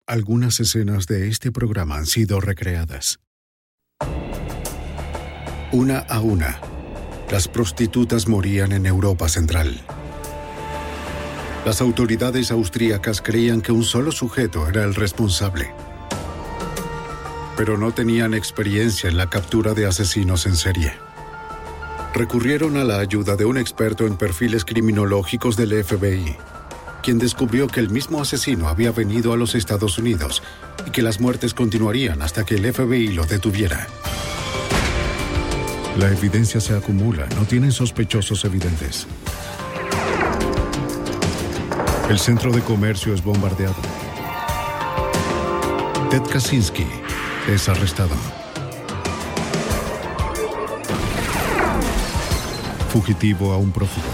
Algunas escenas de este programa han sido recreadas. Una a una, las prostitutas morían en Europa Central. Las autoridades austríacas creían que un solo sujeto era el responsable, pero no tenían experiencia en la captura de asesinos en serie. Recurrieron a la ayuda de un experto en perfiles criminológicos del FBI, quien descubrió que el mismo asesino había venido a los Estados Unidos y que las muertes continuarían hasta que el FBI lo detuviera. La evidencia se acumula, no tienen sospechosos evidentes. El centro de comercio es bombardeado. Ted Kaczynski es arrestado. Fugitivo a un prófugo.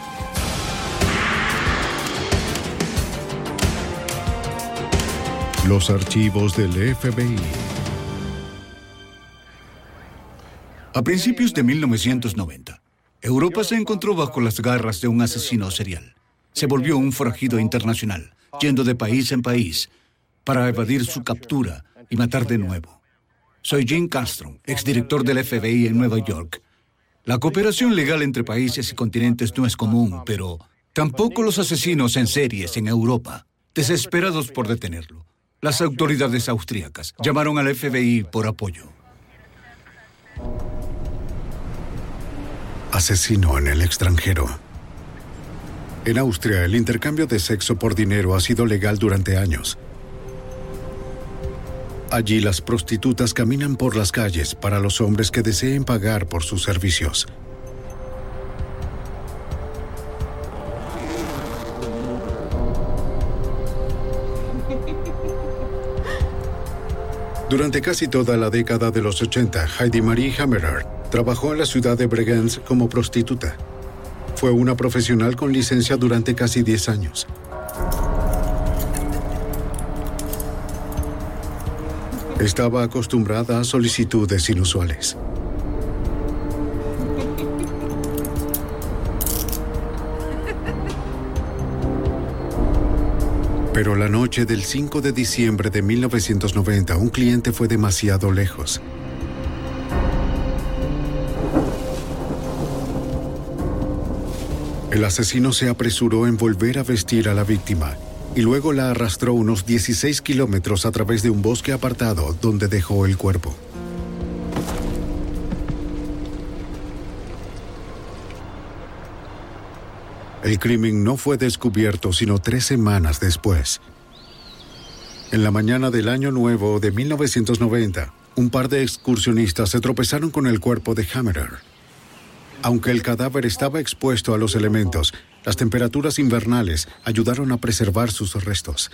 Los archivos del FBI. A principios de 1990, Europa se encontró bajo las garras de un asesino serial. Se volvió un forajido internacional, yendo de país en país para evadir su captura y matar de nuevo. Soy Jim Castro, exdirector del FBI en Nueva York. La cooperación legal entre países y continentes no es común, pero tampoco los asesinos en series en Europa. Desesperados por detenerlo, las autoridades austríacas llamaron al FBI por apoyo. Asesino en el extranjero. En Austria, el intercambio de sexo por dinero ha sido legal durante años. Allí las prostitutas caminan por las calles para los hombres que deseen pagar por sus servicios. Durante casi toda la década de los 80, Heidi Marie Hammerer trabajó en la ciudad de Bregenz como prostituta. Fue una profesional con licencia durante casi 10 años. Estaba acostumbrada a solicitudes inusuales. Pero la noche del 5 de diciembre de 1990, un cliente fue demasiado lejos. El asesino se apresuró en volver a vestir a la víctima y luego la arrastró unos 16 kilómetros a través de un bosque apartado donde dejó el cuerpo. El crimen no fue descubierto sino 3 semanas después. En la mañana del Año Nuevo de 1990, un par de excursionistas se tropezaron con el cuerpo de Hammerer. Aunque el cadáver estaba expuesto a los elementos, las temperaturas invernales ayudaron a preservar sus restos.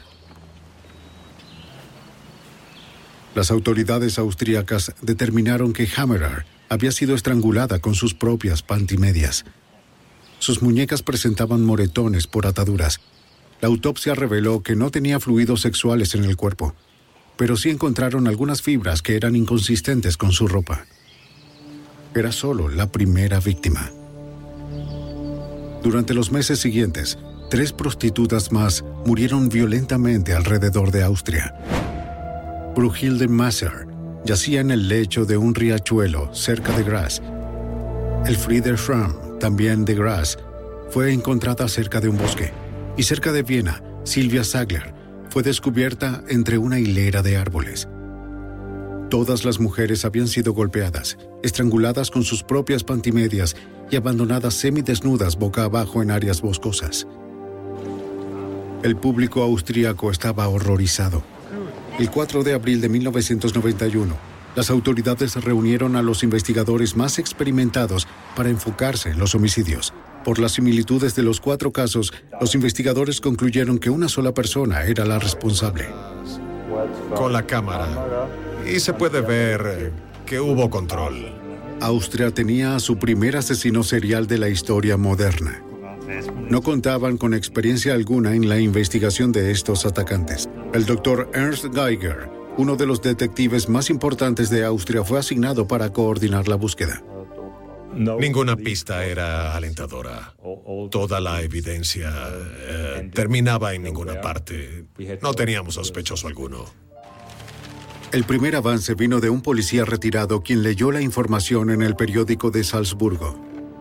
Las autoridades austríacas determinaron que Hammerer había sido estrangulada con sus propias pantimedias. Sus muñecas presentaban moretones por ataduras. La autopsia reveló que no tenía fluidos sexuales en el cuerpo, pero sí encontraron algunas fibras que eran inconsistentes con su ropa. Era solo la primera víctima. Durante los meses siguientes, 3 prostitutas más murieron violentamente alrededor de Austria. Brunhilde Masser yacía en el lecho de un riachuelo cerca de Graz. Elfriede Schramm, también de Graz, fue encontrada cerca de un bosque. Y cerca de Viena, Silvia Sagler fue descubierta entre una hilera de árboles. Todas las mujeres habían sido golpeadas, estranguladas con sus propias pantimedias y abandonadas semidesnudas boca abajo en áreas boscosas. El público austríaco estaba horrorizado. El 4 de abril de 1991, las autoridades reunieron a los investigadores más experimentados para enfocarse en los homicidios. Por las similitudes de los 4 casos, los investigadores concluyeron que una sola persona era la responsable. Con la cámara. Y se puede ver que hubo control. Austria tenía a su primer asesino serial de la historia moderna. No contaban con experiencia alguna en la investigación de estos atacantes. El doctor Ernst Geiger, uno de los detectives más importantes de Austria, fue asignado para coordinar la búsqueda. Ninguna pista era alentadora. Toda la evidencia terminaba en ninguna parte. No teníamos sospechoso alguno. El primer avance vino de un policía retirado quien leyó la información en el periódico de Salzburgo.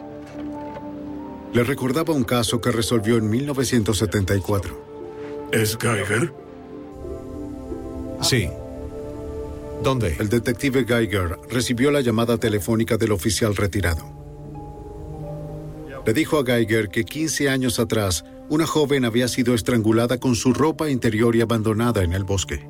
Le recordaba un caso que resolvió en 1974. ¿Es Geiger? Sí. ¿Dónde? El detective Geiger recibió la llamada telefónica del oficial retirado. Le dijo a Geiger que 15 años atrás, una joven había sido estrangulada con su ropa interior y abandonada en el bosque.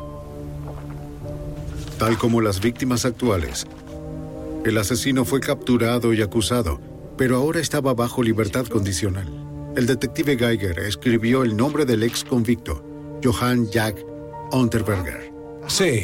Tal como las víctimas actuales, el asesino fue capturado y acusado, pero ahora estaba bajo libertad condicional. El detective Geiger escribió el nombre del ex convicto, Johann Jack Unterberger. Sí.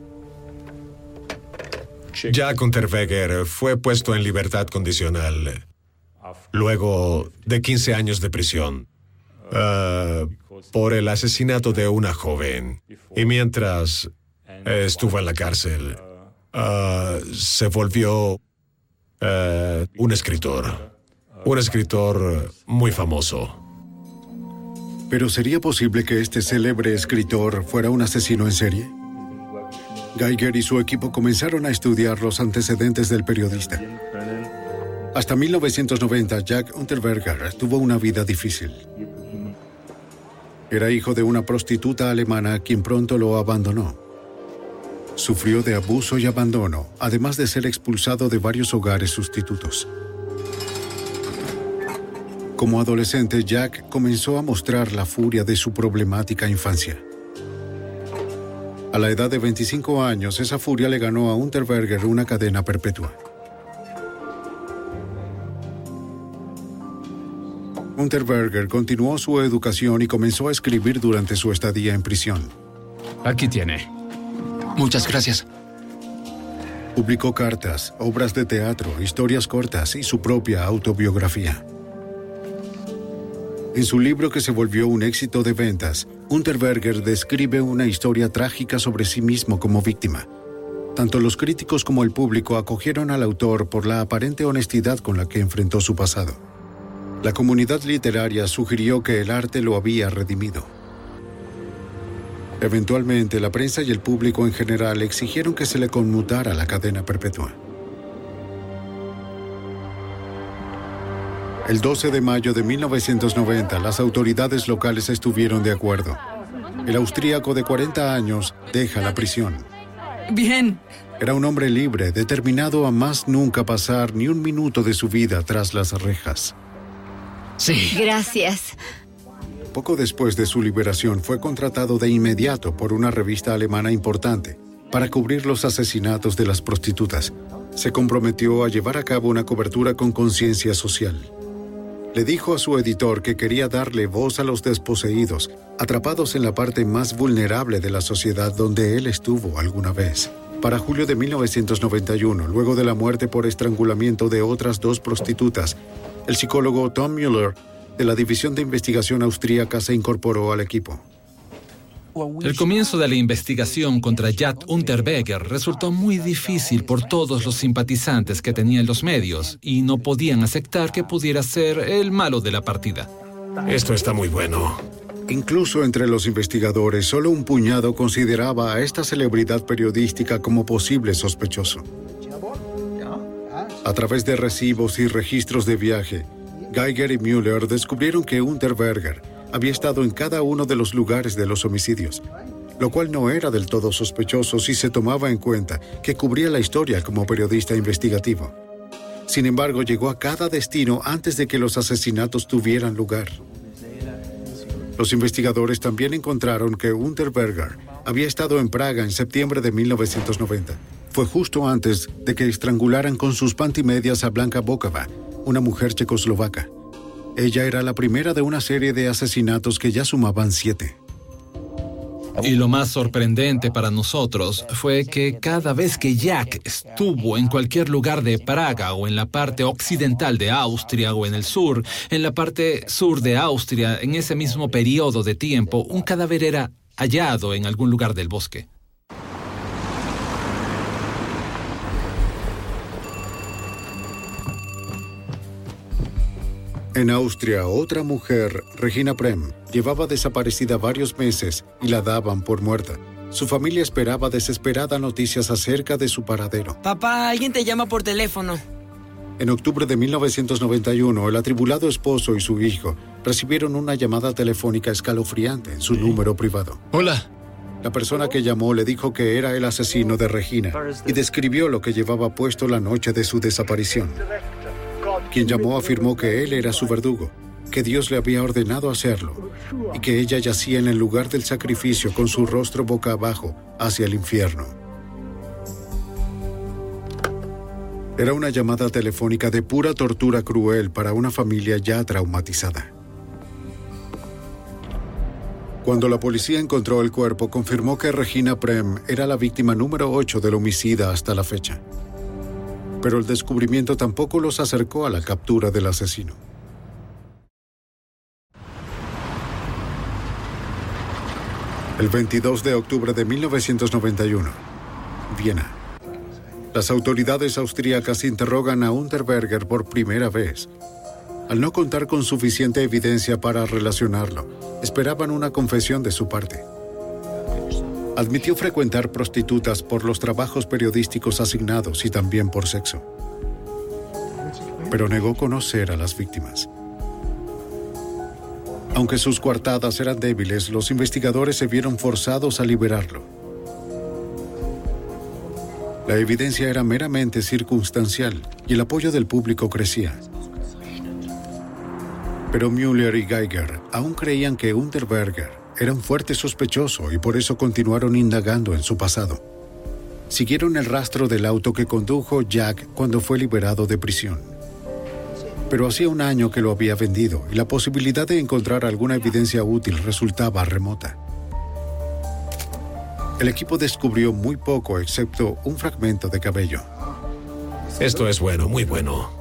Jack Unterberger fue puesto en libertad condicional luego de 15 años de prisión por el asesinato de una joven. Y mientras estuvo en la cárcel, se volvió un escritor muy famoso. ¿Pero sería posible que este célebre escritor fuera un asesino en serie? Geiger y su equipo comenzaron a estudiar los antecedentes del periodista. Hasta 1990, Jack Unterberger tuvo una vida difícil. Era hijo de una prostituta alemana quien pronto lo abandonó. Sufrió de abuso y abandono, además de ser expulsado de varios hogares sustitutos. Como adolescente, Jack comenzó a mostrar la furia de su problemática infancia. A la edad de 25 años, esa furia le ganó a Unterberger una cadena perpetua. Unterberger continuó su educación y comenzó a escribir durante su estadía en prisión. Aquí tiene. Muchas gracias. Publicó cartas, obras de teatro, historias cortas y su propia autobiografía. En su libro que se volvió un éxito de ventas, Unterberger describe una historia trágica sobre sí mismo como víctima. Tanto los críticos como el público acogieron al autor por la aparente honestidad con la que enfrentó su pasado. La comunidad literaria sugirió que el arte lo había redimido. Eventualmente, la prensa y el público en general exigieron que se le conmutara la cadena perpetua. El 12 de mayo de 1990, las autoridades locales estuvieron de acuerdo. El austríaco de 40 años deja la prisión. Bien. Era un hombre libre, determinado a más nunca pasar ni un minuto de su vida tras las rejas. Sí. Gracias. Poco después de su liberación, fue contratado de inmediato por una revista alemana importante para cubrir los asesinatos de las prostitutas. Se comprometió a llevar a cabo una cobertura con conciencia social. Le dijo a su editor que quería darle voz a los desposeídos, atrapados en la parte más vulnerable de la sociedad donde él estuvo alguna vez. Para julio de 1991, luego de la muerte por estrangulamiento de otras 2 prostitutas, el psicólogo Tom Müller, de la División de Investigación Austríaca, se incorporó al equipo. El comienzo de la investigación contra Jack Unterberger resultó muy difícil por todos los simpatizantes que tenían los medios y no podían aceptar que pudiera ser el malo de la partida. Esto está muy bueno. Incluso entre los investigadores, solo un puñado consideraba a esta celebridad periodística como posible sospechoso. A través de recibos y registros de viaje, Geiger y Müller descubrieron que Unterberger había estado en cada uno de los lugares de los homicidios, lo cual no era del todo sospechoso si se tomaba en cuenta que cubría la historia como periodista investigativo. Sin embargo, llegó a cada destino antes de que los asesinatos tuvieran lugar. Los investigadores también encontraron que Unterberger había estado en Praga en septiembre de 1990. Fue justo antes de que estrangularan con sus pantimedias a Blanka Bokova, una mujer checoslovaca. Ella era la primera de una serie de asesinatos que ya sumaban 7. Y lo más sorprendente para nosotros fue que cada vez que Jack estuvo en cualquier lugar de Praga o en la parte occidental de Austria o en el sur, en la parte sur de Austria, en ese mismo periodo de tiempo, un cadáver era hallado en algún lugar del bosque. En Austria, otra mujer, Regina Prem, llevaba desaparecida varios meses y la daban por muerta. Su familia esperaba desesperada noticias acerca de su paradero. Papá, alguien te llama por teléfono. En octubre de 1991, el atribulado esposo y su hijo recibieron una llamada telefónica escalofriante en su número privado. Hola. La persona que llamó le dijo que era el asesino de Regina y describió lo que llevaba puesto la noche de su desaparición. Quien llamó afirmó que él era su verdugo, que Dios le había ordenado hacerlo y que ella yacía en el lugar del sacrificio con su rostro boca abajo hacia el infierno. Era una llamada telefónica de pura tortura cruel para una familia ya traumatizada. Cuando la policía encontró el cuerpo, confirmó que Regina Prem era la víctima número 8 del homicida hasta la fecha. Pero el descubrimiento tampoco los acercó a la captura del asesino. El 22 de octubre de 1991, Viena. Las autoridades austríacas interrogan a Unterberger por primera vez. Al no contar con suficiente evidencia para relacionarlo, esperaban una confesión de su parte. Admitió frecuentar prostitutas por los trabajos periodísticos asignados y también por sexo. Pero negó conocer a las víctimas. Aunque sus coartadas eran débiles, los investigadores se vieron forzados a liberarlo. La evidencia era meramente circunstancial y el apoyo del público crecía. Pero Müller y Geiger aún creían que Unterberger era un fuerte sospechoso y por eso continuaron indagando en su pasado. Siguieron el rastro del auto que condujo Jack cuando fue liberado de prisión. Pero hacía un año que lo había vendido y la posibilidad de encontrar alguna evidencia útil resultaba remota. El equipo descubrió muy poco excepto un fragmento de cabello. Esto es bueno, muy bueno.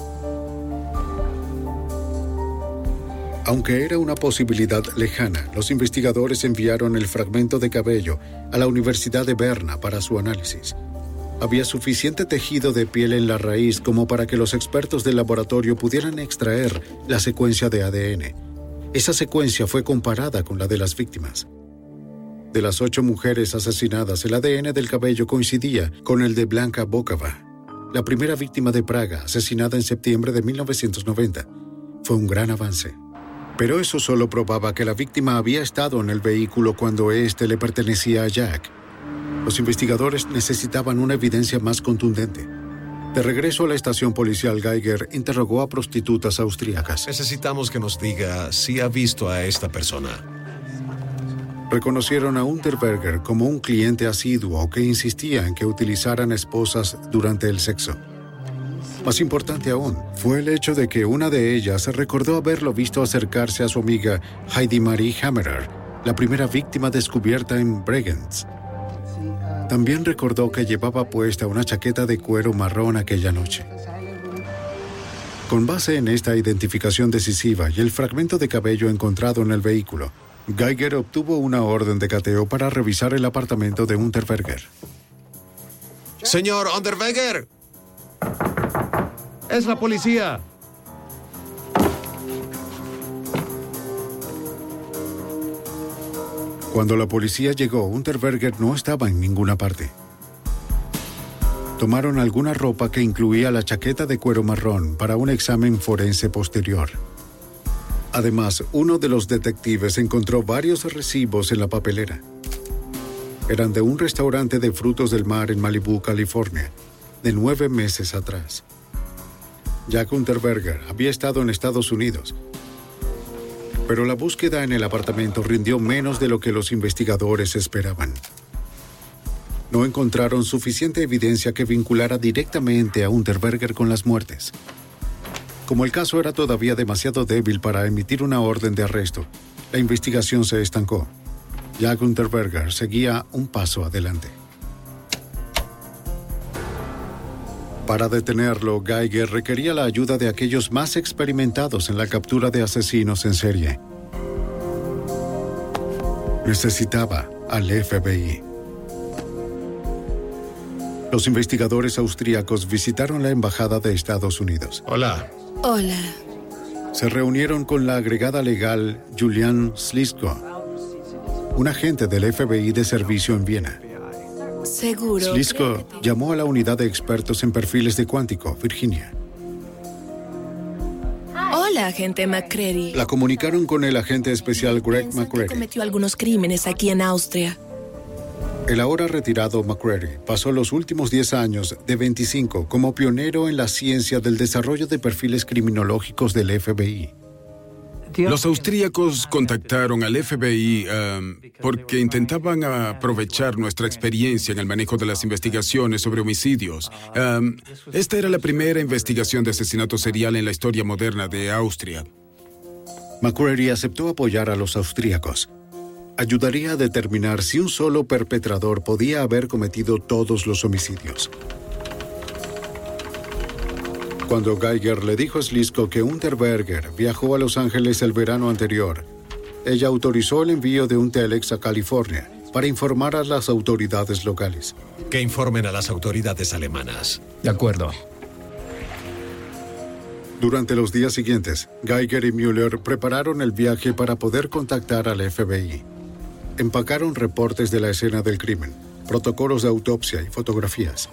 Aunque era una posibilidad lejana, los investigadores enviaron el fragmento de cabello a la Universidad de Berna para su análisis. Había suficiente tejido de piel en la raíz como para que los expertos del laboratorio pudieran extraer la secuencia de ADN. Esa secuencia fue comparada con la de las víctimas. De las 8 mujeres asesinadas, el ADN del cabello coincidía con el de Blanka Bokova, la primera víctima de Praga, asesinada en septiembre de 1990. Fue un gran avance. Pero eso solo probaba que la víctima había estado en el vehículo cuando éste le pertenecía a Jack. Los investigadores necesitaban una evidencia más contundente. De regreso a la estación policial, Geiger interrogó a prostitutas austríacas. Necesitamos que nos diga si ha visto a esta persona. Reconocieron a Unterberger como un cliente asiduo que insistía en que utilizaran esposas durante el sexo. Más importante aún, fue el hecho de que una de ellas recordó haberlo visto acercarse a su amiga Heidi Marie Hammerer, la primera víctima descubierta en Bregenz. También recordó que llevaba puesta una chaqueta de cuero marrón aquella noche. Con base en esta identificación decisiva y el fragmento de cabello encontrado en el vehículo, Geiger obtuvo una orden de cateo para revisar el apartamento de Unterberger. ¡Señor Unterberger! ¡Es la policía! Cuando la policía llegó, Unterberger no estaba en ninguna parte. Tomaron alguna ropa que incluía la chaqueta de cuero marrón para un examen forense posterior. Además, uno de los detectives encontró varios recibos en la papelera. Eran de un restaurante de frutos del mar en Malibú, California, de 9 meses atrás. Jack Unterberger había estado en Estados Unidos, pero la búsqueda en el apartamento rindió menos de lo que los investigadores esperaban. No encontraron suficiente evidencia que vinculara directamente a Unterberger con las muertes. Como el caso era todavía demasiado débil para emitir una orden de arresto, la investigación se estancó. Jack Unterberger seguía un paso adelante. Para detenerlo, Geiger requería la ayuda de aquellos más experimentados en la captura de asesinos en serie. Necesitaba al FBI. Los investigadores austríacos visitaron la embajada de Estados Unidos. Hola. Hola. se reunieron con la agregada legal Julian Slisko, un agente del FBI de servicio en Viena. Seguro. Slisko llamó a la unidad de expertos en perfiles de Quantico, Virginia. Hola, agente McCready. La comunicaron con el agente especial Greg Piensan que McCready. cometió algunos crímenes aquí en Austria. El ahora retirado McCready pasó los últimos 10 años de 25 como pionero en la ciencia del desarrollo de perfiles criminológicos del FBI. Los austríacos contactaron al FBI porque intentaban aprovechar nuestra experiencia en el manejo de las investigaciones sobre homicidios. Esta era la primera investigación de asesinato serial en la historia moderna de Austria. McCready aceptó apoyar a los austríacos. Ayudaría a determinar si un solo perpetrador podía haber cometido todos los homicidios. Cuando Geiger le dijo a Slisko que Unterberger viajó a Los Ángeles el verano anterior, ella autorizó el envío de un telex a California para informar a las autoridades locales. Que informen a las autoridades alemanas. De acuerdo. Durante los días siguientes, Geiger y Müller prepararon el viaje para poder contactar al FBI. Empacaron reportes de la escena del crimen, protocolos de autopsia y fotografías.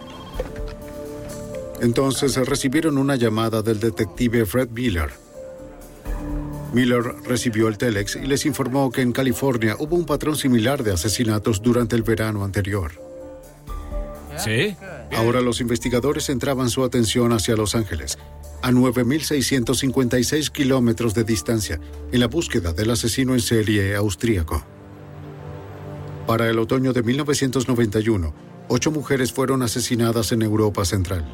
Entonces recibieron una llamada del detective Fred Miller. Miller recibió el telex y les informó que en California hubo un patrón similar de asesinatos durante el verano anterior. ¿Sí? Ahora los investigadores centraban su atención hacia Los Ángeles, a 9.656 kilómetros de distancia, en la búsqueda del asesino en serie austríaco. Para el otoño de 1991, 8 mujeres fueron asesinadas en Europa Central.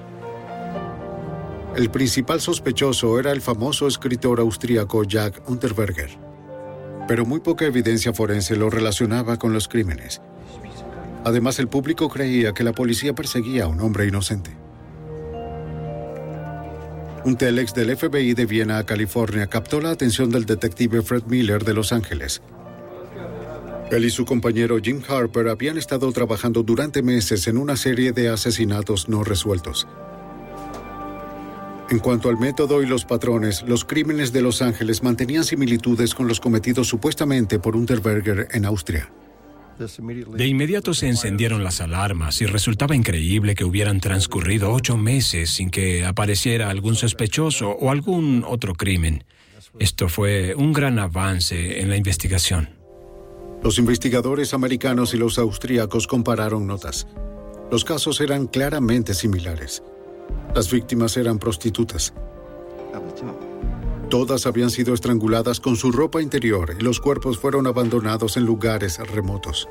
El principal sospechoso era el famoso escritor austríaco Jack Unterberger, pero muy poca evidencia forense lo relacionaba con los crímenes. Además, el público creía que la policía perseguía a un hombre inocente. Un telex del FBI de Viena a California captó la atención del detective Fred Miller de Los Ángeles. Él y su compañero Jim Harper habían estado trabajando durante meses en una serie de asesinatos no resueltos. En cuanto al método y los patrones, los crímenes de Los Ángeles mantenían similitudes con los cometidos supuestamente por Unterberger en Austria. De inmediato se encendieron las alarmas y resultaba increíble que hubieran transcurrido 8 meses sin que apareciera algún sospechoso o algún otro crimen. Esto fue un gran avance en la investigación. Los investigadores americanos y los austríacos compararon notas. Los casos eran claramente similares. Las víctimas eran prostitutas. Todas habían sido estranguladas con su ropa interior y los cuerpos fueron abandonados en lugares remotos.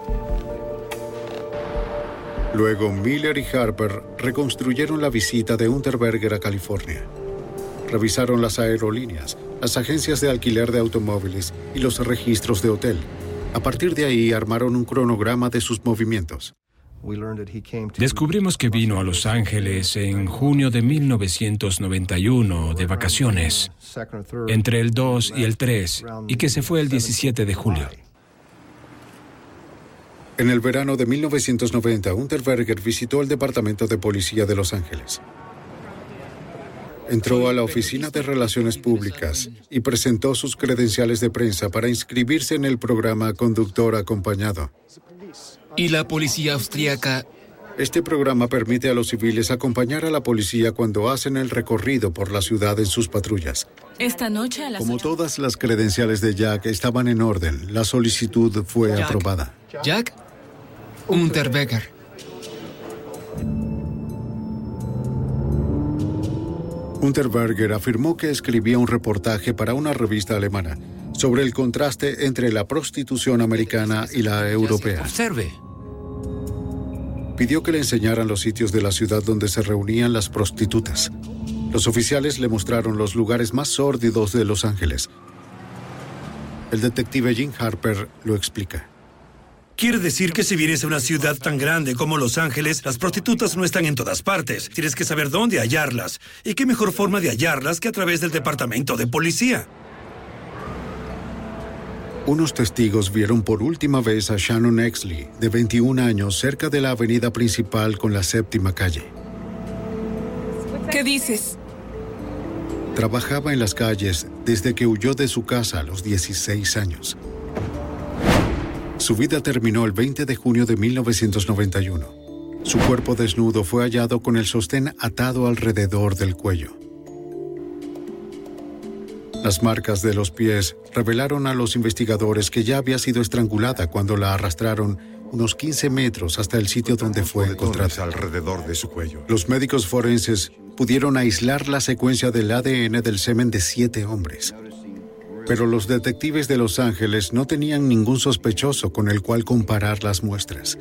Luego, Miller y Harper reconstruyeron la visita de Unterberger a California. Revisaron las aerolíneas, las agencias de alquiler de automóviles y los registros de hotel. A partir de ahí, armaron un cronograma de sus movimientos. Descubrimos que vino a Los Ángeles en junio de 1991 de vacaciones, entre el 2 y el 3, y que se fue el 17 de julio. En el verano de 1990, Unterberger visitó el Departamento de Policía de Los Ángeles. Entró a la Oficina de Relaciones Públicas y presentó sus credenciales de prensa para inscribirse en el programa Conductor Acompañado. ¿Y la policía austríaca? Este programa permite a los civiles acompañar a la policía cuando hacen el recorrido por la ciudad en sus patrullas. Esta noche a las Como 8. todas las credenciales de Jack estaban en orden, la solicitud fue aprobada. ¿Jack? Unterberger. Unterberger afirmó que escribía un reportaje para una revista alemana sobre el contraste entre la prostitución americana y la europea. Observe. Pidió que le enseñaran los sitios de la ciudad donde se reunían las prostitutas. Los oficiales le mostraron los lugares más sórdidos de Los Ángeles. El detective Jim Harper lo explica. Quiere decir que si vienes a una ciudad tan grande como Los Ángeles, las prostitutas no están en todas partes. Tienes que saber dónde hallarlas. ¿Y qué mejor forma de hallarlas que a través del departamento de policía? Unos testigos vieron por última vez a Shannon Exley, de 21 años, cerca de la avenida principal con la 7ª calle. ¿Qué dices? Trabajaba en las calles desde que huyó de su casa a los 16 años. Su vida terminó el 20 de junio de 1991. Su cuerpo desnudo fue hallado con el sostén atado alrededor del cuello. Las marcas de los pies revelaron a los investigadores que ya había sido estrangulada cuando la arrastraron unos 15 metros hasta el sitio donde fue encontrada. Alrededor de su cuello. Los médicos forenses pudieron aislar la secuencia del ADN del semen de 7 hombres. Pero los detectives de Los Ángeles no tenían ningún sospechoso con el cual comparar las muestras.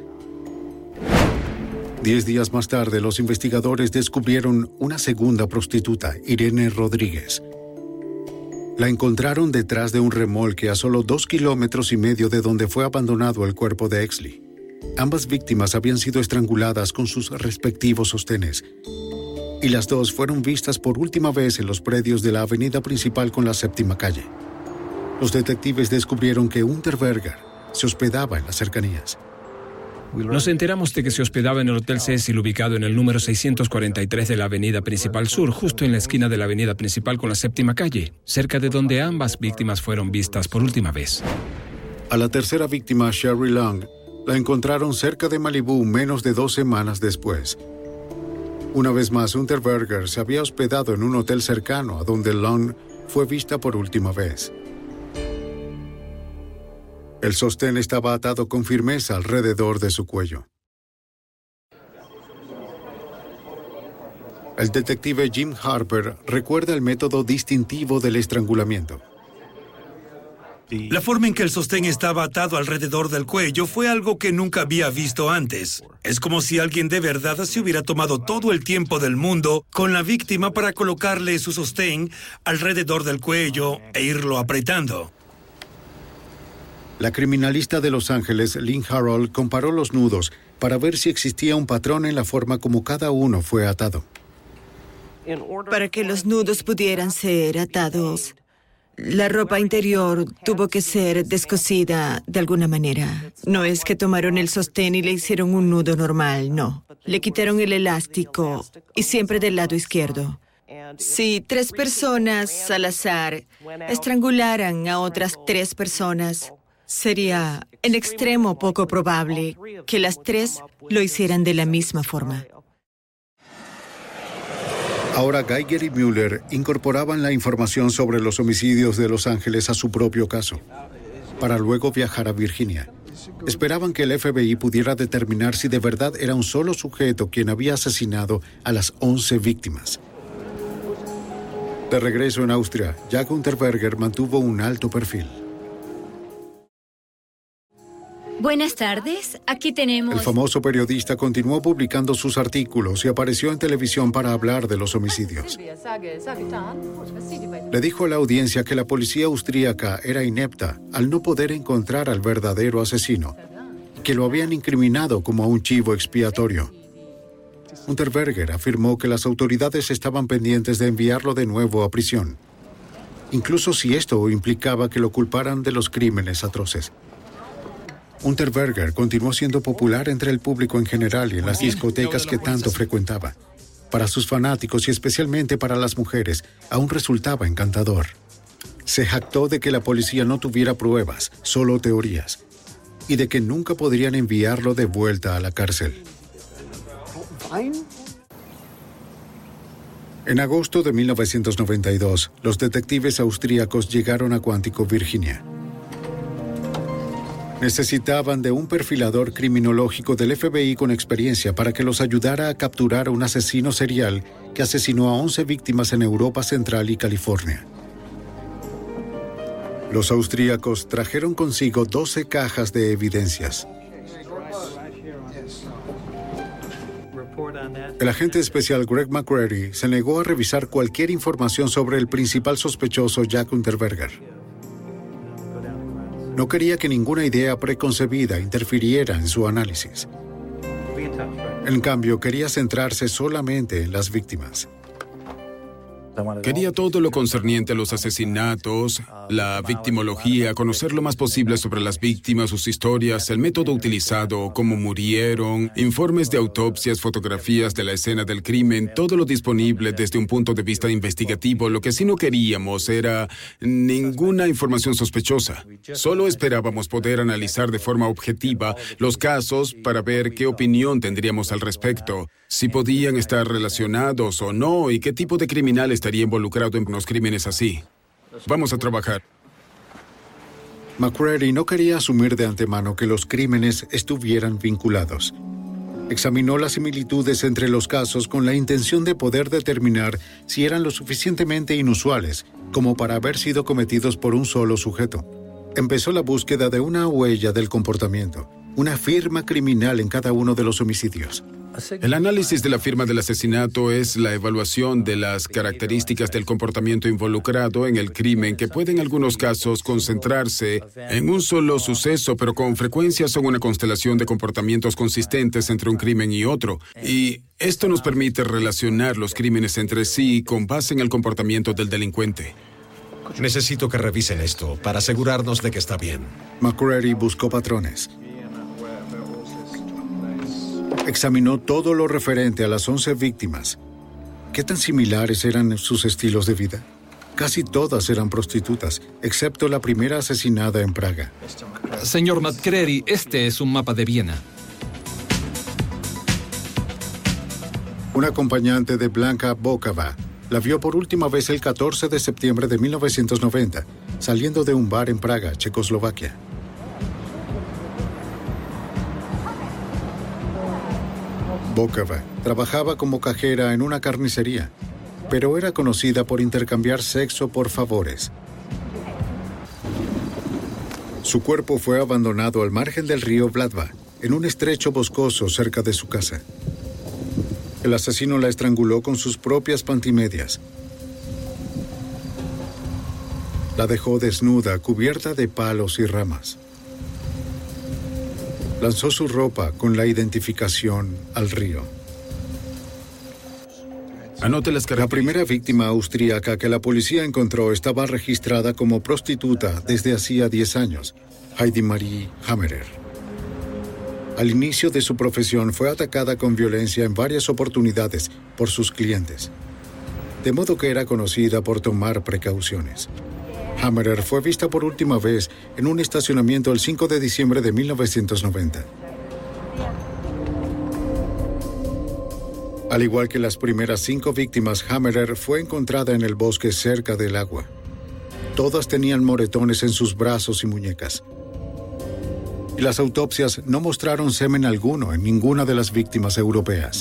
10 días más tarde, los investigadores descubrieron una segunda prostituta, Irene Rodríguez. La encontraron detrás de un remolque a solo 2,5 kilómetros de donde fue abandonado el cuerpo de Exley. Ambas víctimas habían sido estranguladas con sus respectivos sostenes, y las dos fueron vistas por última vez en los predios de la avenida principal con la 7ª calle. Los detectives descubrieron que Unterberger se hospedaba en las cercanías. Nos enteramos de que se hospedaba en el Hotel Cecil, ubicado en el número 643 de la Avenida Principal Sur, justo en la esquina de la Avenida Principal con la 7ª calle, cerca de donde ambas víctimas fueron vistas por última vez. A la tercera víctima, Sherry Long, la encontraron cerca de Malibú menos de 2 semanas después. Una vez más, Unterberger se había hospedado en un hotel cercano a donde Long fue vista por última vez. El sostén estaba atado con firmeza alrededor de su cuello. El detective Jim Harper recuerda el método distintivo del estrangulamiento. La forma en que el sostén estaba atado alrededor del cuello fue algo que nunca había visto antes. Es como si alguien de verdad se hubiera tomado todo el tiempo del mundo con la víctima para colocarle su sostén alrededor del cuello e irlo apretando. La criminalista de Los Ángeles, Lynn Harrell, comparó los nudos para ver si existía un patrón en la forma como cada uno fue atado. Para que los nudos pudieran ser atados, la ropa interior tuvo que ser descosida de alguna manera. No es que tomaron el sostén y le hicieron un nudo normal, no. Le quitaron el elástico y siempre del lado izquierdo. Si 3 personas al azar estrangularan a otras 3 personas, sería en extremo poco probable que las 3 lo hicieran de la misma forma. Ahora Geiger y Mueller incorporaban la información sobre los homicidios de Los Ángeles a su propio caso, para luego viajar a Virginia. Esperaban que el FBI pudiera determinar si de verdad era un solo sujeto quien había asesinado a las 11 víctimas. De regreso en Austria, Jack Unterberger mantuvo un alto perfil. Buenas tardes, aquí tenemos... El famoso periodista continuó publicando sus artículos y apareció en televisión para hablar de los homicidios. Le dijo a la audiencia que la policía austríaca era inepta al no poder encontrar al verdadero asesino, que lo habían incriminado como un chivo expiatorio. Unterberger afirmó que las autoridades estaban pendientes de enviarlo de nuevo a prisión, incluso si esto implicaba que lo culparan de los crímenes atroces. Unterberger continuó siendo popular entre el público en general y en las discotecas que tanto frecuentaba. Para sus fanáticos y especialmente para las mujeres, aún resultaba encantador. Se jactó de que la policía no tuviera pruebas, solo teorías, y de que nunca podrían enviarlo de vuelta a la cárcel. En agosto de 1992, los detectives austríacos llegaron a Quantico, Virginia. Necesitaban de un perfilador criminológico del FBI con experiencia para que los ayudara a capturar a un asesino serial que asesinó a 11 víctimas en Europa Central y California. Los austríacos trajeron consigo 12 cajas de evidencias. El agente especial Greg McCready se negó a revisar cualquier información sobre el principal sospechoso Jack Unterberger. No quería que ninguna idea preconcebida interfiriera en su análisis. En cambio, quería centrarse solamente en las víctimas. Quería todo lo concerniente a los asesinatos, la victimología, conocer lo más posible sobre las víctimas, sus historias, el método utilizado, cómo murieron, informes de autopsias, fotografías de la escena del crimen, todo lo disponible desde un punto de vista investigativo. Lo que sí no queríamos era ninguna información sospechosa. Solo esperábamos poder analizar de forma objetiva los casos para ver qué opinión tendríamos al respecto, si podían estar relacionados o no y qué tipo de criminal estaría involucrado en unos crímenes así. Vamos a trabajar. McCreary no quería asumir de antemano que los crímenes estuvieran vinculados. Examinó las similitudes entre los casos con la intención de poder determinar si eran lo suficientemente inusuales como para haber sido cometidos por un solo sujeto. Empezó la búsqueda de una huella del comportamiento, una firma criminal en cada uno de los homicidios. El análisis de la firma del asesinato es la evaluación de las características del comportamiento involucrado en el crimen, que puede en algunos casos concentrarse en un solo suceso, pero con frecuencia son una constelación de comportamientos consistentes entre un crimen y otro. Y esto nos permite relacionar los crímenes entre sí con base en el comportamiento del delincuente. Necesito que revisen esto para asegurarnos de que está bien. McCreary buscó patrones. Examinó todo lo referente a las 11 víctimas. ¿Qué tan similares eran sus estilos de vida? Casi todas eran prostitutas, excepto la primera asesinada en Praga. Señor McCreary, este es un mapa de Viena. Un acompañante de Blanka Bokova la vio por última vez el 14 de septiembre de 1990, saliendo de un bar en Praga, Checoslovaquia. Bokova trabajaba como cajera en una carnicería, pero era conocida por intercambiar sexo por favores. Su cuerpo fue abandonado al margen del río Vladva, en un estrecho boscoso cerca de su casa. El asesino la estranguló con sus propias pantimedias. La dejó desnuda, cubierta de palos y ramas. Lanzó su ropa con la identificación al río. Anote las características. La primera víctima austríaca que la policía encontró estaba registrada como prostituta desde hacía 10 años, Heidi Marie Hammerer. Al inicio de su profesión fue atacada con violencia en varias oportunidades por sus clientes, de modo que era conocida por tomar precauciones. Hammerer fue vista por última vez en un estacionamiento el 5 de diciembre de 1990. Al igual que las primeras 5 víctimas, Hammerer fue encontrada en el bosque cerca del agua. Todas tenían moretones en sus brazos y muñecas. Y las autopsias no mostraron semen alguno en ninguna de las víctimas europeas.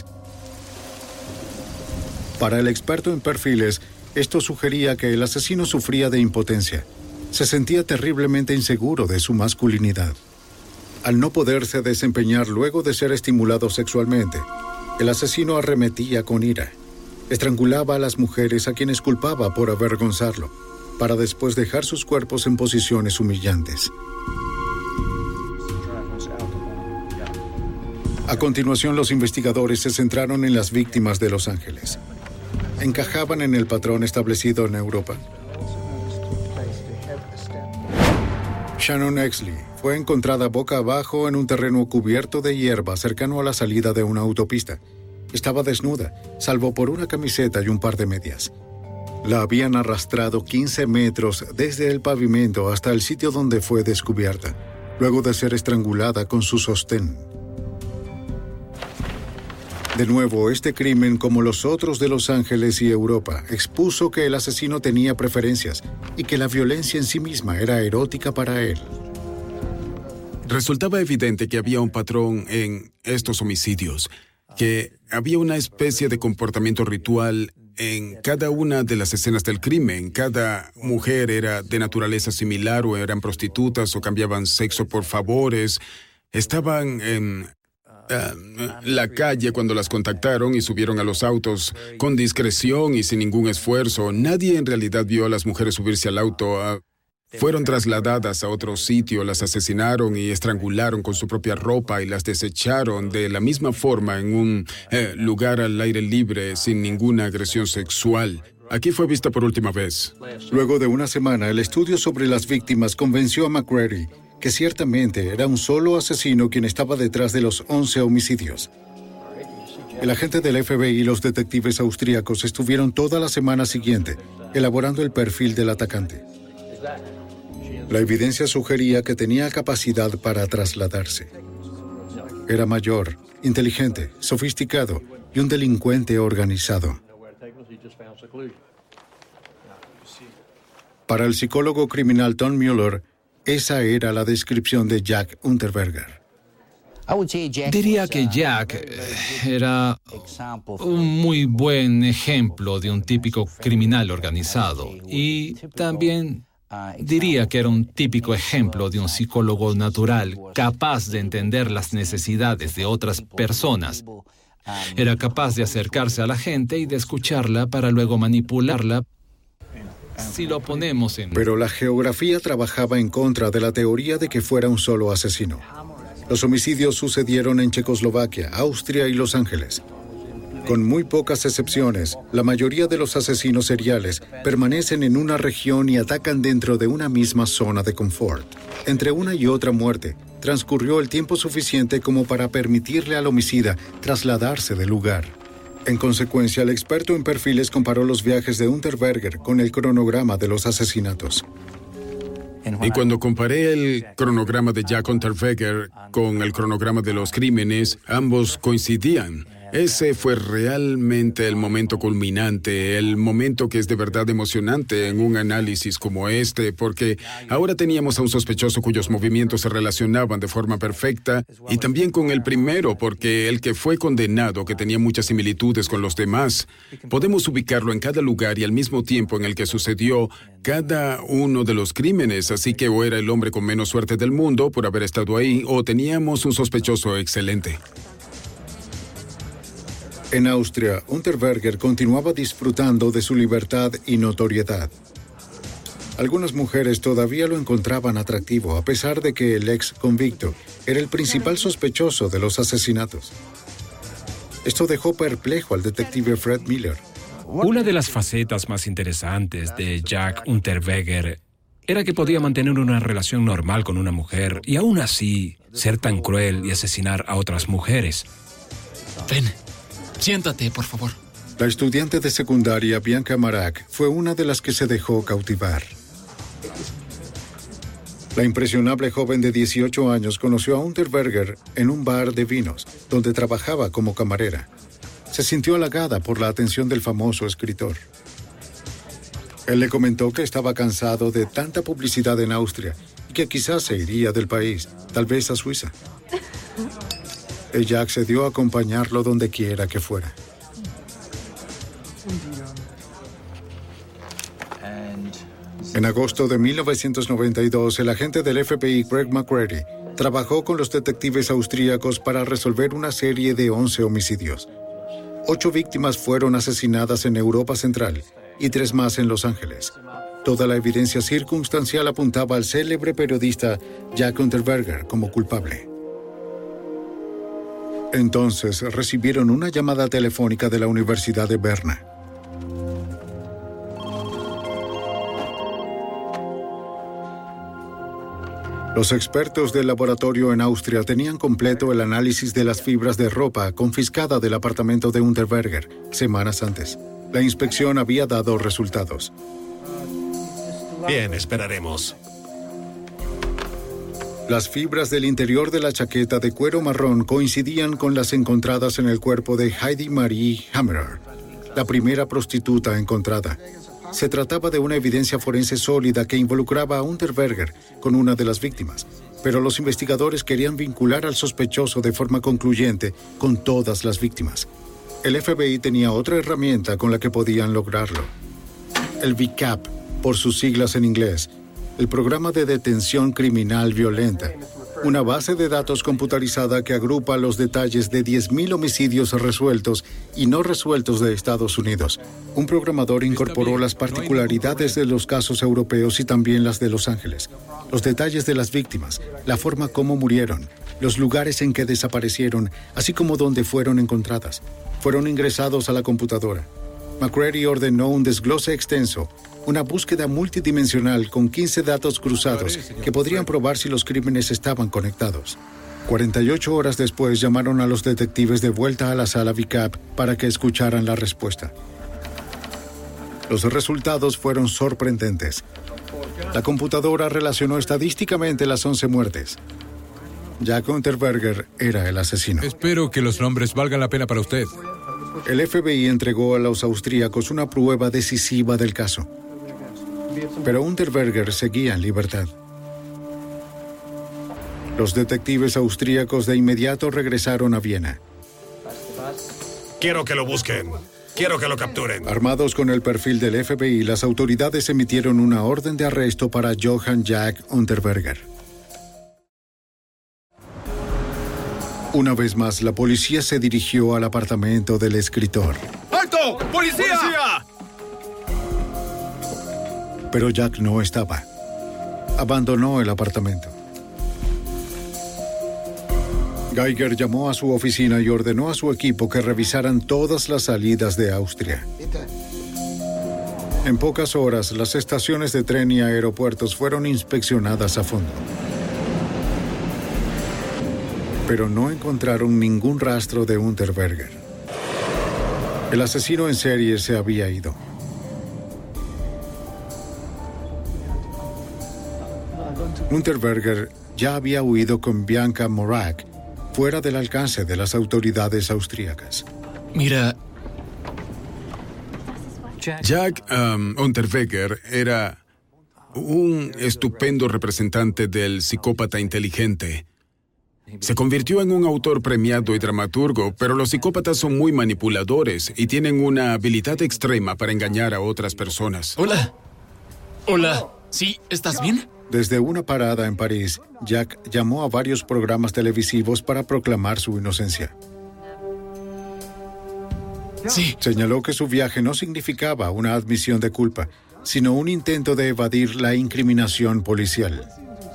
Para el experto en perfiles, esto sugería que el asesino sufría de impotencia. Se sentía terriblemente inseguro de su masculinidad. Al no poderse desempeñar luego de ser estimulado sexualmente, el asesino arremetía con ira. Estrangulaba a las mujeres a quienes culpaba por avergonzarlo, para después dejar sus cuerpos en posiciones humillantes. A continuación, los investigadores se centraron en las víctimas de Los Ángeles. ¿Encajaban en el patrón establecido en Europa? Shannon Exley fue encontrada boca abajo en un terreno cubierto de hierba cercano a la salida de una autopista. Estaba desnuda, salvo por una camiseta y un par de medias. La habían arrastrado 15 metros desde el pavimento hasta el sitio donde fue descubierta, luego de ser estrangulada con su sostén. De nuevo, este crimen, como los otros de Los Ángeles y Europa, expuso que el asesino tenía preferencias y que la violencia en sí misma era erótica para él. Resultaba evidente que había un patrón en estos homicidios, que había una especie de comportamiento ritual en cada una de las escenas del crimen. Cada mujer era de naturaleza similar, o eran prostitutas, o cambiaban sexo por favores. Estaban en la calle cuando las contactaron y subieron a los autos con discreción y sin ningún esfuerzo. Nadie en realidad vio a las mujeres subirse al auto. Fueron trasladadas a otro sitio, las asesinaron y estrangularon con su propia ropa y las desecharon de la misma forma en un lugar al aire libre sin ninguna agresión sexual. Aquí fue vista por última vez. Luego de una semana, el estudio sobre las víctimas convenció a McCready que ciertamente era un solo asesino quien estaba detrás de los 11 homicidios. El agente del FBI y los detectives austríacos estuvieron toda la semana siguiente elaborando el perfil del atacante. La evidencia sugería que tenía capacidad para trasladarse. Era mayor, inteligente, sofisticado y un delincuente organizado. Para el psicólogo criminal Tom Mueller, esa era la descripción de Jack Unterberger. Diría que Jack era un muy buen ejemplo de un típico criminal organizado y también diría que era un típico ejemplo de un psicólogo natural capaz de entender las necesidades de otras personas. Era capaz de acercarse a la gente y de escucharla para luego manipularla. Si lo ponemos en... Pero la geografía trabajaba en contra de la teoría de que fuera un solo asesino. Los homicidios sucedieron en Checoslovaquia, Austria y Los Ángeles. Con muy pocas excepciones, la mayoría de los asesinos seriales permanecen en una región y atacan dentro de una misma zona de confort. Entre una y otra muerte, transcurrió el tiempo suficiente como para permitirle al homicida trasladarse del lugar. En consecuencia, el experto en perfiles comparó los viajes de Unterberger con el cronograma de los asesinatos. Y cuando comparé el cronograma de Jack Unterberger con el cronograma de los crímenes, ambos coincidían. Ese fue realmente el momento culminante, el momento que es de verdad emocionante en un análisis como este, porque ahora teníamos a un sospechoso cuyos movimientos se relacionaban de forma perfecta, y también con el primero, porque el que fue condenado, que tenía muchas similitudes con los demás, podemos ubicarlo en cada lugar y al mismo tiempo en el que sucedió cada uno de los crímenes, así que o era el hombre con menos suerte del mundo por haber estado ahí, o teníamos un sospechoso excelente. En Austria, Unterberger continuaba disfrutando de su libertad y notoriedad. Algunas mujeres todavía lo encontraban atractivo, a pesar de que el ex convicto era el principal sospechoso de los asesinatos. Esto dejó perplejo al detective Fred Miller. Una de las facetas más interesantes de Jack Unterberger era que podía mantener una relación normal con una mujer y aún así ser tan cruel y asesinar a otras mujeres. Ven. Siéntate, por favor. La estudiante de secundaria Bianca Marak fue una de las que se dejó cautivar. La impresionable joven de 18 años conoció a Unterberger en un bar de vinos, donde trabajaba como camarera. Se sintió halagada por la atención del famoso escritor. Él le comentó que estaba cansado de tanta publicidad en Austria y que quizás se iría del país, tal vez a Suiza. Ella accedió a acompañarlo donde quiera que fuera. En agosto de 1992, el agente del FBI Greg McCready trabajó con los detectives austríacos para resolver una serie de 11 homicidios. 8 víctimas fueron asesinadas en Europa Central y 3 más en Los Ángeles. Toda la evidencia circunstancial apuntaba al célebre periodista Jack Unterberger como culpable. Entonces recibieron una llamada telefónica de la Universidad de Berna. Los expertos del laboratorio en Austria tenían completo el análisis de las fibras de ropa confiscada del apartamento de Unterberger semanas antes. La inspección había dado resultados. Bien, esperaremos. Las fibras del interior de la chaqueta de cuero marrón coincidían con las encontradas en el cuerpo de Heidi Marie Hammerer, la primera prostituta encontrada. Se trataba de una evidencia forense sólida que involucraba a Unterberger con una de las víctimas, pero los investigadores querían vincular al sospechoso de forma concluyente con todas las víctimas. El FBI tenía otra herramienta con la que podían lograrlo. El VCAP, por sus siglas en inglés, el Programa de Detención Criminal Violenta, una base de datos computarizada que agrupa los detalles de 10.000 homicidios resueltos y no resueltos de Estados Unidos. Un programador incorporó las particularidades de los casos europeos y también las de Los Ángeles, los detalles de las víctimas, la forma como murieron, los lugares en que desaparecieron, así como dónde fueron encontradas. Fueron ingresados a la computadora. McCready ordenó un desglose extenso, una búsqueda multidimensional con 15 datos cruzados que podrían probar si los crímenes estaban conectados. 48 horas después llamaron a los detectives de vuelta a la sala VCAP para que escucharan la respuesta. Los resultados fueron sorprendentes. La computadora relacionó estadísticamente las 11 muertes. Jack Unterberger era el asesino. Espero que los nombres valgan la pena para usted. El FBI entregó a los austríacos una prueba decisiva del caso. Pero Unterberger seguía en libertad. Los detectives austríacos de inmediato regresaron a Viena. Quiero que lo busquen. Quiero que lo capturen. Armados con el perfil del FBI, las autoridades emitieron una orden de arresto para Johann Jack Unterberger. Una vez más, la policía se dirigió al apartamento del escritor. ¡Alto! ¡Policía! ¡Policía! Pero Jack no estaba. Abandonó el apartamento. Geiger llamó a su oficina y ordenó a su equipo que revisaran todas las salidas de Austria. En pocas horas, las estaciones de tren y aeropuertos fueron inspeccionadas a fondo. Pero no encontraron ningún rastro de Unterberger. El asesino en serie se había ido. Unterberger ya había huido con Bianca Morak, fuera del alcance de las autoridades austríacas. Mira... Jack Unterberger era un estupendo representante del psicópata inteligente. Se convirtió en un autor premiado y dramaturgo, pero los psicópatas son muy manipuladores y tienen una habilidad extrema para engañar a otras personas. Hola. Hola. ¿Sí? ¿Estás bien? Desde una parada en París, Jack llamó a varios programas televisivos para proclamar su inocencia. Sí. Señaló que su viaje no significaba una admisión de culpa, sino un intento de evadir la incriminación policial.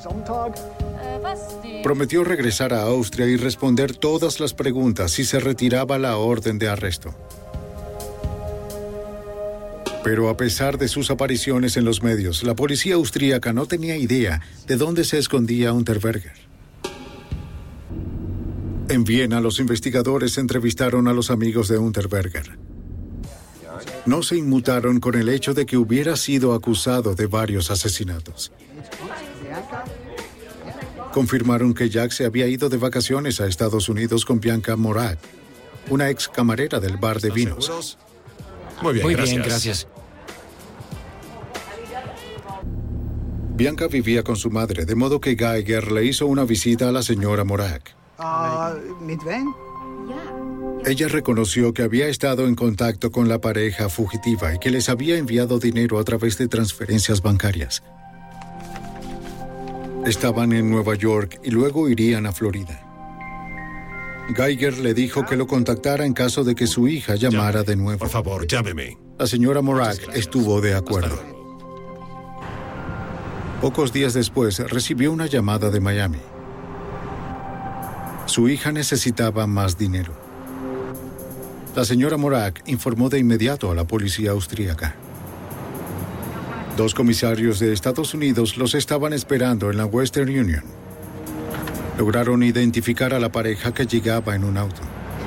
Prometió regresar a Austria y responder todas las preguntas si se retiraba la orden de arresto. Pero a pesar de sus apariciones en los medios, la policía austríaca no tenía idea de dónde se escondía Unterberger. En Viena, los investigadores entrevistaron a los amigos de Unterberger. No se inmutaron con el hecho de que hubiera sido acusado de varios asesinatos. Confirmaron que Jack se había ido de vacaciones a Estados Unidos con Bianca Morak, una ex camarera del bar de vinos. Muy bien, gracias. gracias. Bianca vivía con su madre, de modo que Geiger le hizo una visita a la señora Morak. Ella reconoció que había estado en contacto con la pareja fugitiva y que les había enviado dinero a través de transferencias bancarias. Estaban en Nueva York y luego irían a Florida. Geiger le dijo que lo contactara en caso de que su hija llamara de nuevo. Por favor, llámeme. La señora Morak estuvo de acuerdo. Pocos días después, recibió una llamada de Miami. Su hija necesitaba más dinero. La señora Morak informó de inmediato a la policía austríaca. 2 comisarios de Estados Unidos los estaban esperando en la Western Union. Lograron identificar a la pareja que llegaba en un auto.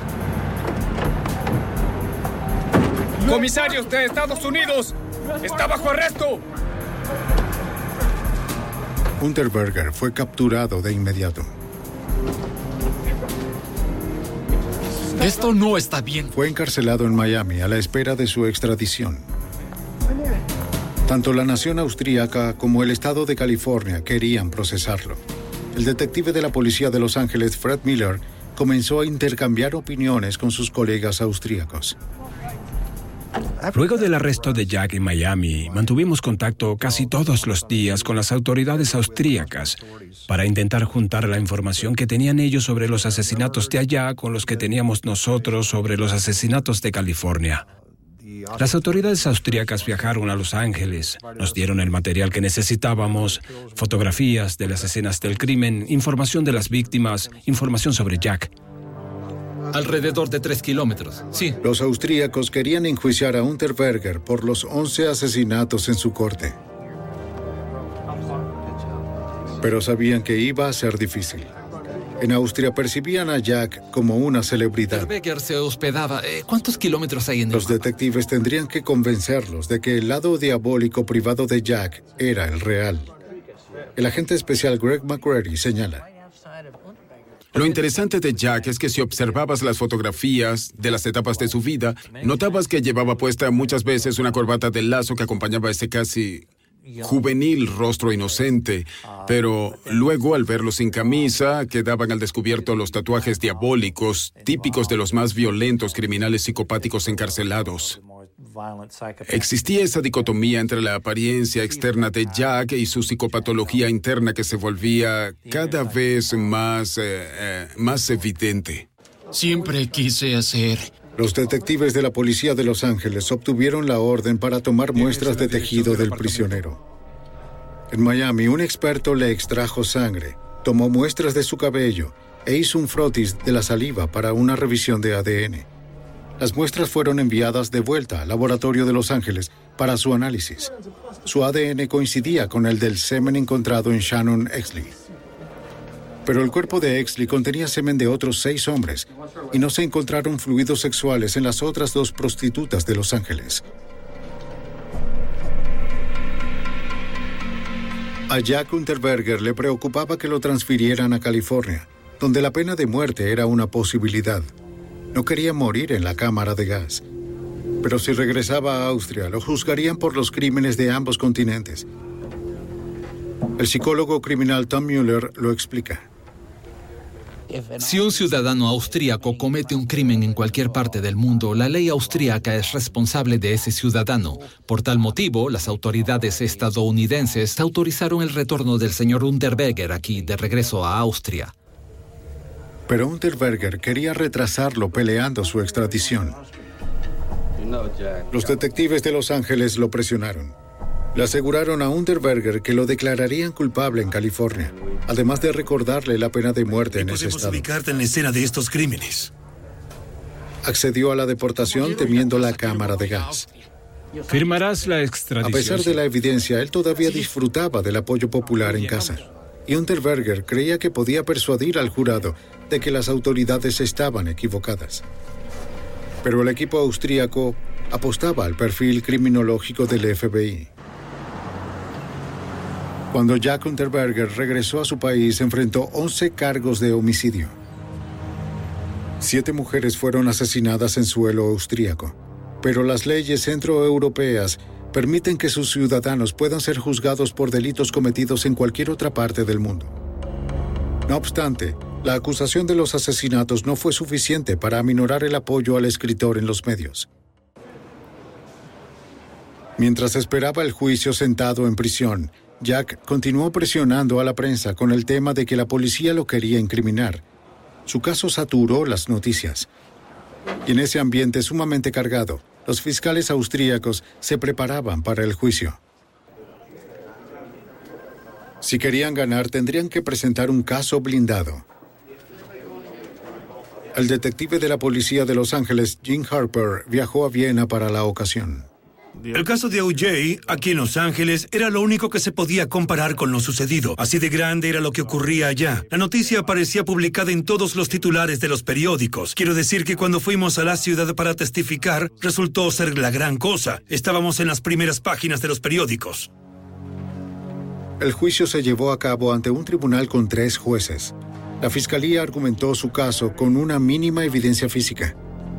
¡Comisarios de Estados Unidos! ¡Está bajo arresto! Unterberger fue capturado de inmediato. Esto no está bien. Fue encarcelado en Miami a la espera de su extradición. Tanto la nación austríaca como el estado de California querían procesarlo. El detective de la policía de Los Ángeles, Fred Miller, comenzó a intercambiar opiniones con sus colegas austríacos. Luego del arresto de Jack en Miami, mantuvimos contacto casi todos los días con las autoridades austríacas para intentar juntar la información que tenían ellos sobre los asesinatos de allá con los que teníamos nosotros sobre los asesinatos de California. Las autoridades austríacas viajaron a Los Ángeles, nos dieron el material que necesitábamos, fotografías de las escenas del crimen, información de las víctimas, información sobre Jack. Alrededor de 3 kilómetros, sí. Los austríacos querían enjuiciar a Unterberger por los 11 asesinatos en su corte. Pero sabían que iba a ser difícil. En Austria percibían a Jack como una celebridad. Unterberger se hospedaba. ¿Cuántos kilómetros hay en el Los detectives tendrían que convencerlos de que el lado diabólico privado de Jack era el real. El agente especial Greg McCready señala: lo interesante de Jack es que si observabas las fotografías de las etapas de su vida, notabas que llevaba puesta muchas veces una corbata de lazo que acompañaba ese casi juvenil rostro inocente, pero luego al verlo sin camisa quedaban al descubierto los tatuajes diabólicos típicos de los más violentos criminales psicopáticos encarcelados. Existía esa dicotomía entre la apariencia externa de Jack y su psicopatología interna que se volvía cada vez más evidente. Siempre quise hacer... Los detectives de la policía de Los Ángeles obtuvieron la orden para tomar muestras de tejido del prisionero. En Miami, un experto le extrajo sangre, tomó muestras de su cabello e hizo un frotis de la saliva para una revisión de ADN. Las muestras fueron enviadas de vuelta al laboratorio de Los Ángeles para su análisis. Su ADN coincidía con el del semen encontrado en Shannon Exley. Pero el cuerpo de Exley contenía semen de otros 6 hombres y no se encontraron fluidos sexuales en las otras 2 prostitutas de Los Ángeles. A Jack Unterberger le preocupaba que lo transfirieran a California, donde la pena de muerte era una posibilidad. No quería morir en la cámara de gas. Pero si regresaba a Austria, lo juzgarían por los crímenes de ambos continentes. El psicólogo criminal Tom Mueller lo explica. Si un ciudadano austríaco comete un crimen en cualquier parte del mundo, la ley austríaca es responsable de ese ciudadano. Por tal motivo, las autoridades estadounidenses autorizaron el retorno del señor Unterberger aquí, de regreso a Austria. Pero Unterberger quería retrasarlo peleando su extradición. Los detectives de Los Ángeles lo presionaron. Le aseguraron a Unterberger que lo declararían culpable en California, además de recordarle la pena de muerte en ese estado. Podemos ubicarte en la escena de estos crímenes. Accedió a la deportación temiendo la cámara de gas. Firmarás la extradición. A pesar de la evidencia, él todavía disfrutaba del apoyo popular en casa. Y Unterberger creía que podía persuadir al jurado de que las autoridades estaban equivocadas. Pero el equipo austríaco apostaba al perfil criminológico del FBI. Cuando Jack Unterberger regresó a su país, enfrentó 11 cargos de homicidio. 7 mujeres fueron asesinadas en suelo austríaco, pero las leyes centroeuropeas permiten que sus ciudadanos puedan ser juzgados por delitos cometidos en cualquier otra parte del mundo. No obstante, la acusación de los asesinatos no fue suficiente para aminorar el apoyo al escritor en los medios. Mientras esperaba el juicio sentado en prisión, Jack continuó presionando a la prensa con el tema de que la policía lo quería incriminar. Su caso saturó las noticias. Y en ese ambiente sumamente cargado, los fiscales austríacos se preparaban para el juicio. Si querían ganar, tendrían que presentar un caso blindado. El detective de la policía de Los Ángeles, Jim Harper, viajó a Viena para la ocasión. El caso de O.J. aquí en Los Ángeles era lo único que se podía comparar con lo sucedido. Así de grande era lo que ocurría allá. La noticia aparecía publicada en todos los titulares de los periódicos. Quiero decir que cuando fuimos a la ciudad para testificar, resultó ser la gran cosa. Estábamos en las primeras páginas de los periódicos. El juicio se llevó a cabo ante un tribunal con 3 jueces. La fiscalía argumentó su caso con una mínima evidencia física.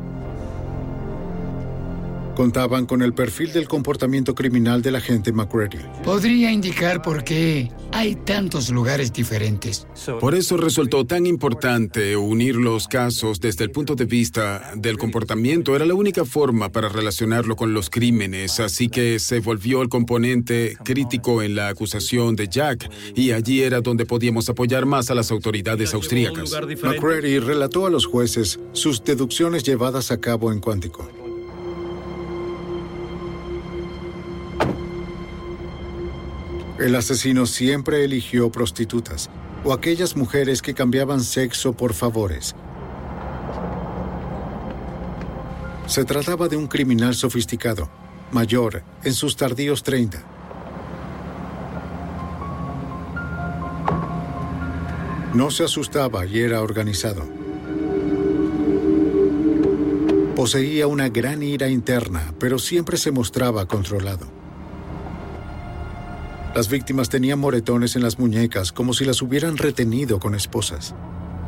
Contaban con el perfil del comportamiento criminal del agente McCready. Podría indicar por qué hay tantos lugares diferentes. Por eso resultó tan importante unir los casos desde el punto de vista del comportamiento. Era la única forma para relacionarlo con los crímenes, así que se volvió el componente crítico en la acusación de Jack, y allí era donde podíamos apoyar más a las autoridades austríacas. McCready relató a los jueces sus deducciones llevadas a cabo en Cuántico. El asesino siempre eligió prostitutas o aquellas mujeres que cambiaban sexo por favores. Se trataba de un criminal sofisticado, mayor, en sus tardíos 30. No se asustaba y era organizado. Poseía una gran ira interna, pero siempre se mostraba controlado. Las víctimas tenían moretones en las muñecas, como si las hubieran retenido con esposas.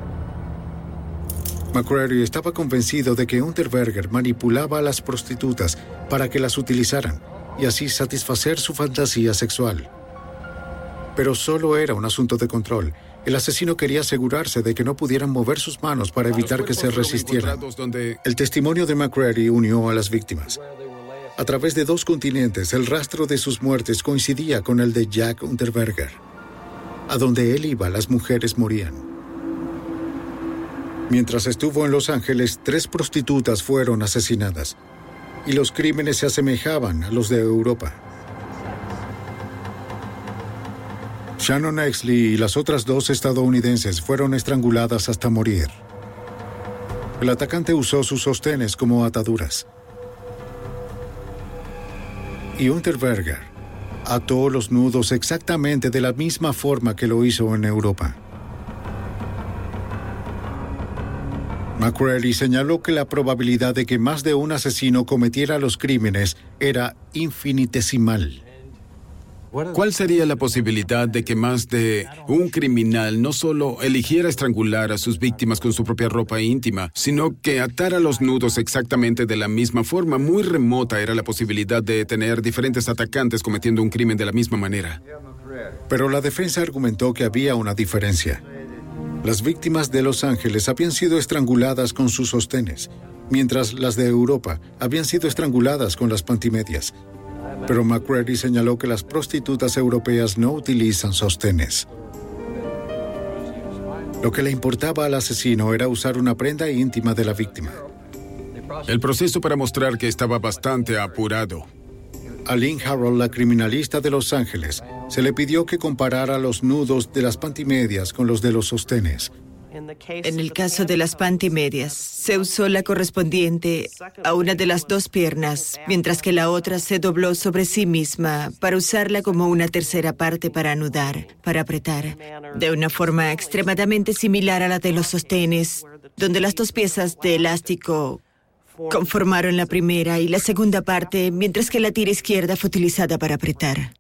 McCreary estaba convencido de que Unterberger manipulaba a las prostitutas para que las utilizaran y así satisfacer su fantasía sexual. Pero solo era un asunto de control. El asesino quería asegurarse de que no pudieran mover sus manos para evitar que se resistieran. El testimonio de McCreary unió a las víctimas. A través de 2 continentes, el rastro de sus muertes coincidía con el de Jack Unterberger. A donde él iba, las mujeres morían. Mientras estuvo en Los Ángeles, 3 prostitutas fueron asesinadas, y los crímenes se asemejaban a los de Europa. Shannon Exley y las otras 2 estadounidenses fueron estranguladas hasta morir. El atacante usó sus sostenes como ataduras. Y Unterberger ató los nudos exactamente de la misma forma que lo hizo en Europa. McCreary señaló que la probabilidad de que más de un asesino cometiera los crímenes era infinitesimal. ¿Cuál sería la posibilidad de que más de un criminal no solo eligiera estrangular a sus víctimas con su propia ropa íntima, sino que atara los nudos exactamente de la misma forma? Muy remota era la posibilidad de tener diferentes atacantes cometiendo un crimen de la misma manera. Pero la defensa argumentó que había una diferencia. Las víctimas de Los Ángeles habían sido estranguladas con sus sostenes, mientras las de Europa habían sido estranguladas con las pantimedias. Pero McCreary señaló que las prostitutas europeas no utilizan sostenes. Lo que le importaba al asesino era usar una prenda íntima de la víctima. El proceso para mostrar que estaba bastante apurado. A Lynn Harrell, la criminalista de Los Ángeles, se le pidió que comparara los nudos de las pantimedias con los de los sostenes. En el caso de las pantimedias, se usó la correspondiente a una de las 2 piernas, mientras que la otra se dobló sobre sí misma para usarla como una tercera parte para anudar, para apretar, de una forma extremadamente similar a la de los sostenes, donde las 2 piezas de elástico conformaron la primera y la segunda parte, mientras que la tira izquierda fue utilizada para apretar.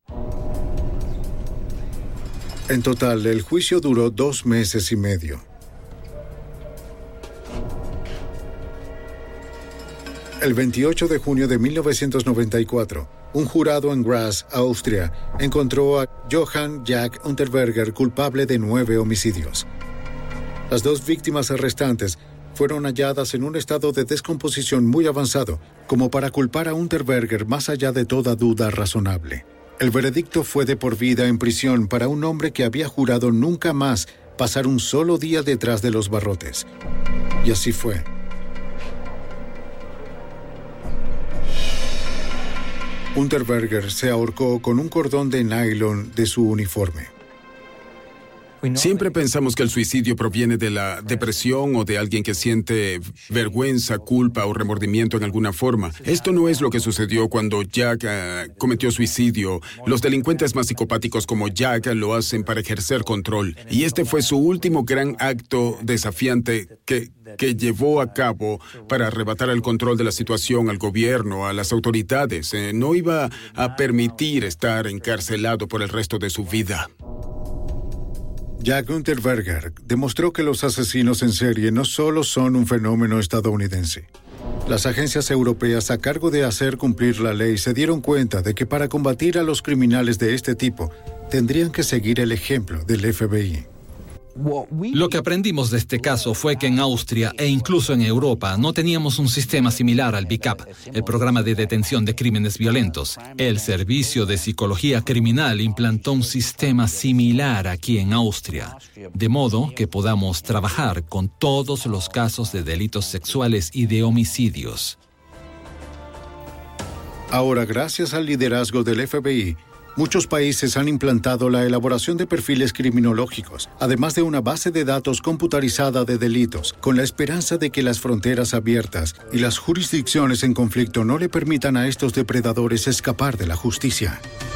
En total, el juicio duró 2 meses y medio. El 28 de junio de 1994, un jurado en Graz, Austria, encontró a Johann Jack Unterberger culpable de 9 homicidios. Las 2 víctimas restantes fueron halladas en un estado de descomposición muy avanzado, como para culpar a Unterberger más allá de toda duda razonable. El veredicto fue de por vida en prisión para un hombre que había jurado nunca más pasar un solo día detrás de los barrotes. Y así fue. Unterberger se ahorcó con un cordón de nylon de su uniforme. Siempre pensamos que el suicidio proviene de la depresión o de alguien que siente vergüenza, culpa o remordimiento en alguna forma. Esto no es lo que sucedió cuando Jack cometió suicidio. Los delincuentes más psicopáticos como Jack lo hacen para ejercer control. Y este fue su último gran acto desafiante que llevó a cabo para arrebatar el control de la situación al gobierno, a las autoridades. No iba a permitir estar encarcelado por el resto de su vida. Jack Unterberger demostró que los asesinos en serie no solo son un fenómeno estadounidense. Las agencias europeas a cargo de hacer cumplir la ley se dieron cuenta de que para combatir a los criminales de este tipo tendrían que seguir el ejemplo del FBI. Lo que aprendimos de este caso fue que en Austria e incluso en Europa no teníamos un sistema similar al BICAP, el Programa de Detención de Crímenes Violentos. El Servicio de Psicología Criminal implantó un sistema similar aquí en Austria, de modo que podamos trabajar con todos los casos de delitos sexuales y de homicidios. Ahora, gracias al liderazgo del FBI, Muchos países han implantado la elaboración de perfiles criminológicos, además de una base de datos computarizada de delitos, con la esperanza de que las fronteras abiertas y las jurisdicciones en conflicto no le permitan a estos depredadores escapar de la justicia.